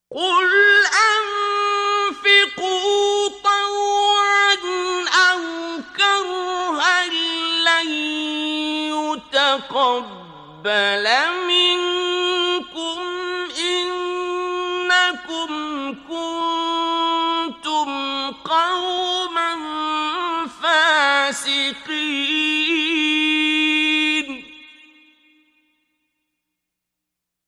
قُلْ أَنفِقُوا طَوْعًا أَوْ كَرْهًا لَّن يُتَقَبَّلَ مِنكُمْ إِنَّكُمْ كُنتُمْ قَوْمًا فَاسِقِينَ